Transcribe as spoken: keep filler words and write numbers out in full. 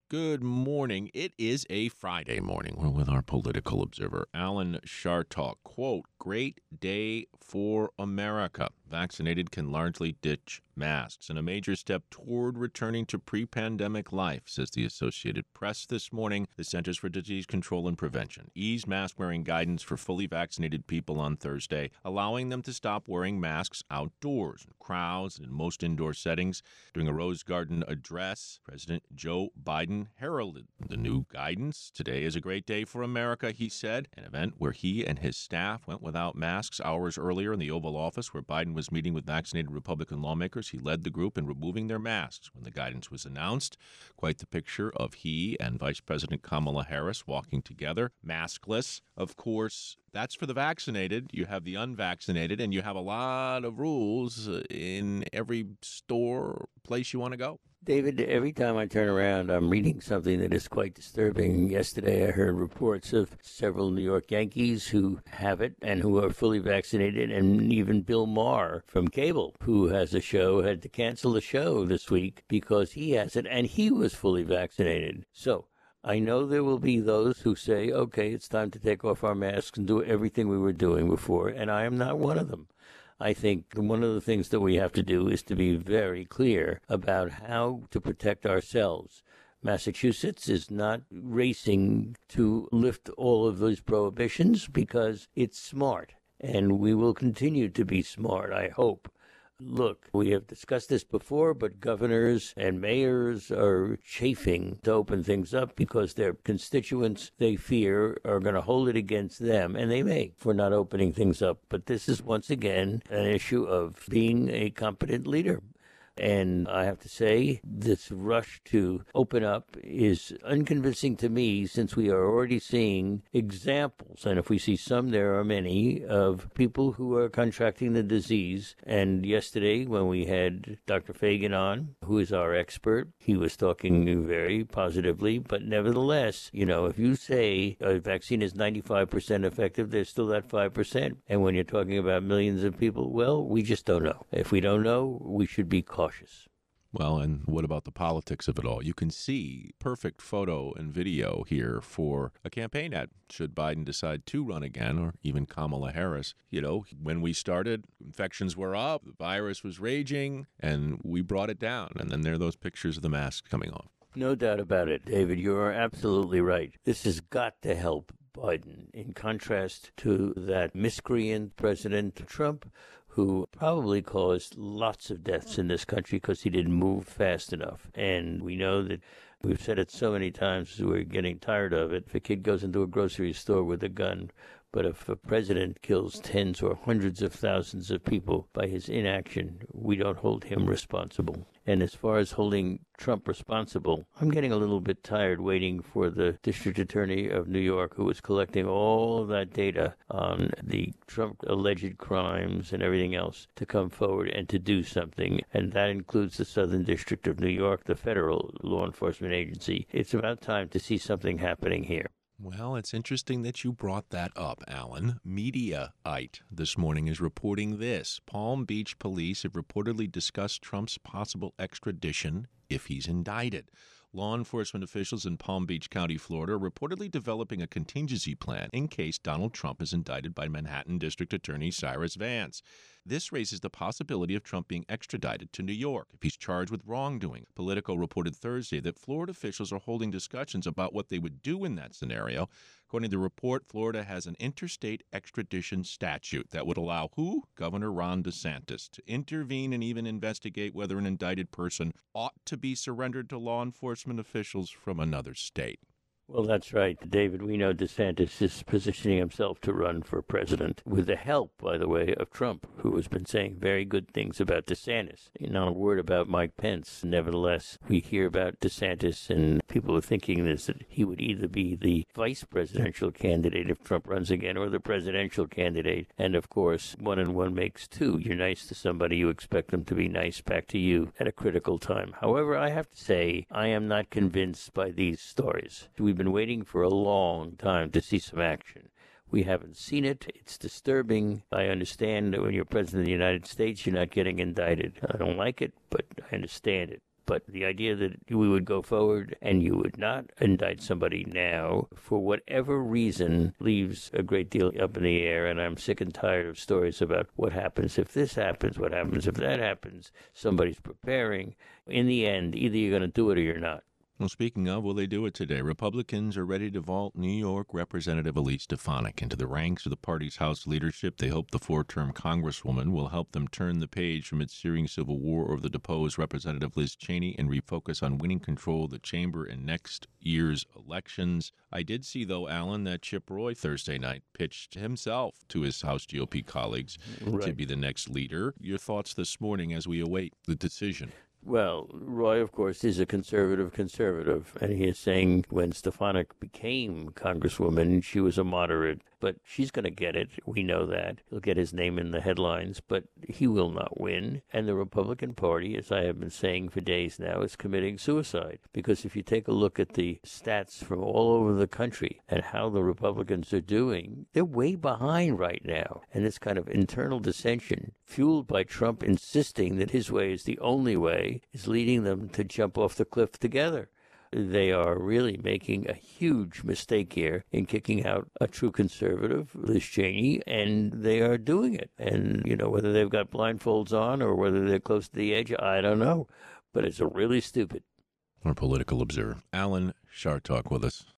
Good morning. It is a Friday morning. We're with our political observer, Alan Chartock. Quote, great day for America. Vaccinated can largely ditch masks, and a major step toward returning to pre-pandemic life, says the Associated Press this morning. The Centers for Disease Control and Prevention eased mask-wearing guidance for fully vaccinated people on Thursday, allowing them to stop wearing masks outdoors, in crowds, and in most indoor settings. During a Rose Garden address, President Joe Biden heralded the new guidance. Today is a great day for America, he said, an event where he and his staff went without masks hours earlier in the Oval Office, where Biden was meeting with vaccinated Republican lawmakers. He led the group in removing their masks when the guidance was announced. Quite the picture of he and Vice President Kamala Harris walking together, maskless. Of course, that's for the vaccinated. You have the unvaccinated, and you have a lot of rules in every store, place you want to go. David, every time I turn around, I'm reading something that is quite disturbing. Yesterday, I heard reports of several New York Yankees who have it and who are fully vaccinated, and even Bill Maher from cable, who has a show, had to cancel a show this week because he has it, and he was fully vaccinated. So I know there will be those who say, okay, it's time to take off our masks and do everything we were doing before, and I am not one of them. I think one of the things that we have to do is to be very clear about how to protect ourselves. Massachusetts is not racing to lift all of those prohibitions because it's smart, and we will continue to be smart, I hope. Look, we have discussed this before, but governors and mayors are chafing to open things up because their constituents, they fear, are going to hold it against them, and they may, for not opening things up. But this is, once again, an issue of being a competent leader. And I have to say, this rush to open up is unconvincing to me, since we are already seeing examples, and if we see some, there are many, of people who are contracting the disease. And yesterday, when we had Doctor Fagan on, who is our expert, he was talking very positively. But nevertheless, you know, if you say a vaccine is ninety-five percent effective, there's still that five percent. And when you're talking about millions of people, well, we just don't know. If we don't know, we should be cautious. Well, and what about the politics of it all? You can see perfect photo and video here for a campaign ad, should Biden decide to run again, or even Kamala Harris. You know, when we started, infections were up, the virus was raging, and we brought it down. And then there are those pictures of the masks coming off. No doubt about it, David. You are absolutely right. This has got to help Biden, in contrast to that miscreant President Trump, who probably caused lots of deaths in this country because he didn't move fast enough. And we know that we've said it so many times, we're getting tired of it. If a kid goes into a grocery store with a gun, but if a president kills tens or hundreds of thousands of people by his inaction, we don't hold him responsible. And as far as holding Trump responsible, I'm getting a little bit tired waiting for the District Attorney of New York, who was collecting all of that data on the Trump alleged crimes and everything else, to come forward and to do something. And that includes the Southern District of New York, the federal law enforcement agency. It's about time to see something happening here. Well, it's interesting that you brought that up, Alan. Mediaite this morning is reporting this. Palm Beach police have reportedly discussed Trump's possible extradition if he's indicted. Law enforcement officials in Palm Beach County, Florida, are reportedly developing a contingency plan in case Donald Trump is indicted by Manhattan District Attorney Cyrus Vance. This raises the possibility of Trump being extradited to New York if he's charged with wrongdoing. Politico reported Thursday that Florida officials are holding discussions about what they would do in that scenario. According to the report, Florida has an interstate extradition statute that would allow who? Governor Ron DeSantis to intervene and even investigate whether an indicted person ought to be surrendered to law enforcement officials from another state. Well, that's right, David. We know DeSantis is positioning himself to run for president with the help, by the way, of Trump, who has been saying very good things about DeSantis. Not a word about Mike Pence. Nevertheless, we hear about DeSantis, and people are thinking this, that he would either be the vice presidential candidate if Trump runs again, or the presidential candidate. And, of course, one and one makes two. You're nice to somebody, you expect them to be nice back to you at a critical time. However, I have to say, I am not convinced by these stories. We've been waiting for a long time to see some action. We haven't seen it. It's disturbing. I understand that when you're president of the United States, you're not getting indicted. I don't like it, but I understand it. But the idea that we would go forward and you would not indict somebody now, for whatever reason, leaves a great deal up in the air. And I'm sick and tired of stories about what happens if this happens, what happens if that happens. Somebody's preparing. In the end, either you're going to do it or you're not. Well, speaking of, will they do it today? Republicans are ready to vault New York Representative Elise Stefanik into the ranks of the party's House leadership. They hope the four-term Congresswoman will help them turn the page from its searing civil war over the deposed Representative Liz Cheney and refocus on winning control of the chamber in next year's elections. I did see, though, Alan, that Chip Roy Thursday night pitched himself to his House G O P colleagues right. to be the next leader. Your thoughts this morning as we await the decision? Well, Roy, of course, is a conservative conservative, and he is saying when Stefanik became Congresswoman, she was a moderate, but she's going to get it. We know that. He'll get his name in the headlines, but he will not win. And the Republican Party, as I have been saying for days now, is committing suicide. Because if you take a look at the stats from all over the country and how the Republicans are doing, they're way behind right now. And this kind of internal dissension, fueled by Trump insisting that his way is the only way, is leading them to jump off the cliff together. They are really making a huge mistake here in kicking out a true conservative, Liz Cheney, and they are doing it. And, you know, whether they've got blindfolds on or whether they're close to the edge, I don't know. But it's really stupid. Our political observer, Alan Chartock, with us.